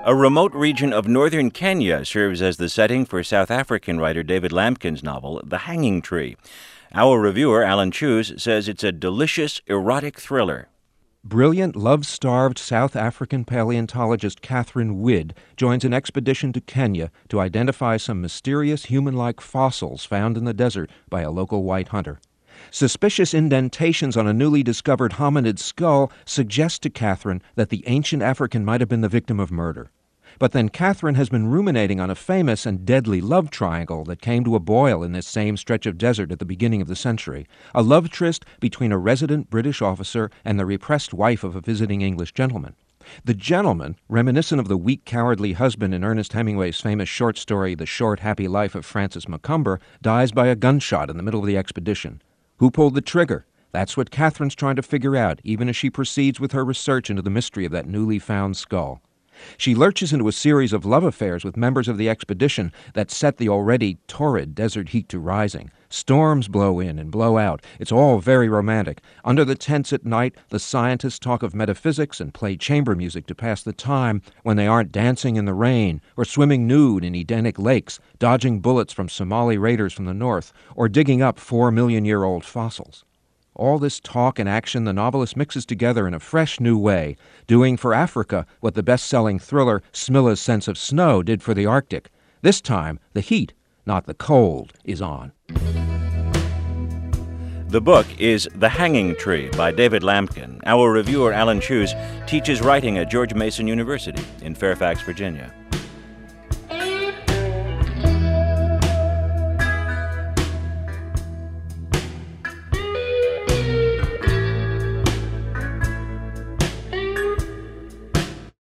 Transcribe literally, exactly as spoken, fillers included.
A remote region of northern Kenya serves as the setting for South African writer David Lampkin's novel, The Hanging Tree. Our reviewer, Alan Cheuse, says it's a delicious, erotic thriller. Brilliant, love-starved South African paleontologist Catherine Widd joins an expedition to Kenya to identify some mysterious human-like fossils found in the desert by a local white hunter. Suspicious indentations on a newly discovered hominid skull suggest to Catherine that the ancient African might have been the victim of murder. But then Catherine has been ruminating on a famous and deadly love triangle that came to a boil in this same stretch of desert at the beginning of the century, a love tryst between a resident British officer and the repressed wife of a visiting English gentleman. The gentleman, reminiscent of the weak, cowardly husband in Ernest Hemingway's famous short story The Short, Happy Life of Francis Macomber, dies by a gunshot in the middle of the expedition. Who pulled the trigger? That's what Catherine's trying to figure out, even as she proceeds with her research into the mystery of that newly found skull. She lurches into a series of love affairs with members of the expedition that set the already torrid desert heat to rising. Storms blow in and blow out. It's all very romantic. Under the tents at night, the scientists talk of metaphysics and play chamber music to pass the time when they aren't dancing in the rain or swimming nude in Edenic lakes, dodging bullets from Somali raiders from the north, or digging up four-million-year-old fossils. All this talk and action the novelist mixes together in a fresh new way, doing for Africa what the best-selling thriller Smilla's Sense of Snow did for the Arctic. This time, the heat, not the cold, is on. The book is The Hanging Tree by David Lampkin. Our reviewer, Alan Cheuse, teaches writing at George Mason University in Fairfax, Virginia.